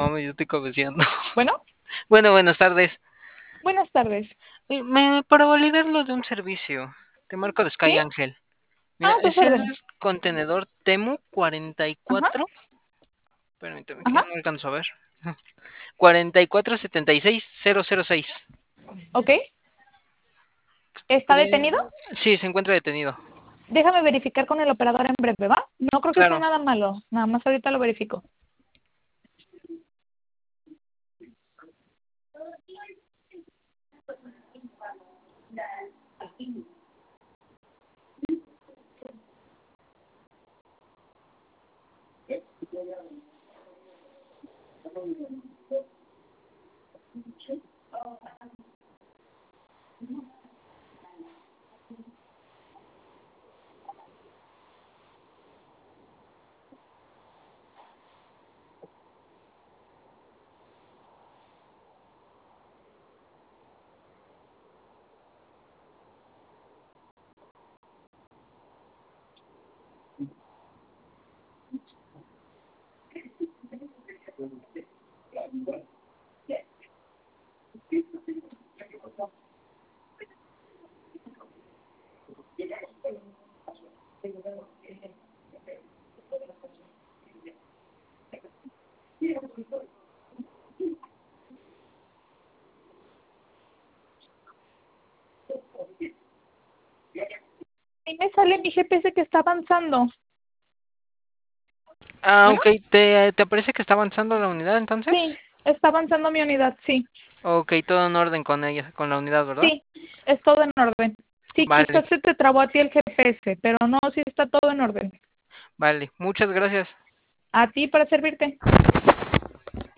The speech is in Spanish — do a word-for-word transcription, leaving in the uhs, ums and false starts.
No, me estoy cabeceando. Bueno, Bueno, buenas tardes. buenas tardes. Eh, Me, para validar lo de un servicio, te marco de Sky ¿Sí? Ángel. Mira, Ah, tus es el órdenes. contenedor Temu Ajá, cuarenta y cuatro. Permíteme que ajá, no alcanzo a ver. cuarenta y cuatro setenta y seis cero cero seis. ok. ¿Está detenido? Creo. Sí, se encuentra detenido. Déjame verificar con el operador en breve, ¿va? No creo que sea Claro. nada malo. Nada más ahorita lo verifico. Ahí me sale mi G P S que está avanzando. Ah, Bueno, ok. ¿Te, te parece que está avanzando la unidad entonces? sí, está avanzando mi unidad, sí. Ok, todo en orden con ella, con la unidad, ¿verdad? Sí, es todo en orden. Sí, Vale, quizás se te trabó a ti el G P S, pero no, sí está todo en orden. vale. Muchas gracias. A ti para servirte.